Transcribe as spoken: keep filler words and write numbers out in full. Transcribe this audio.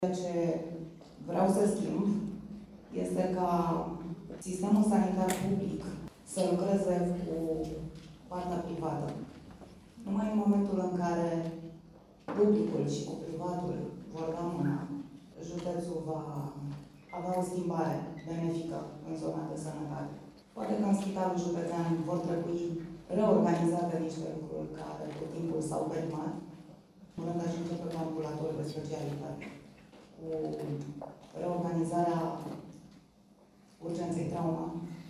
Ceea ce vreau să schimb este ca sistemul sanitar public să lucreze cu partea privată. Numai în momentul în care publicul și cu privatul vor da mâna, județul va avea o schimbare benefică în zona de sănătate. Poate că în spitalul județean vor trebui reorganizate niște lucruri care cu timpul s-au perimat. În rând aș începe cu ambulatorul de specialitate, cu reorganizarea urgenței trauma,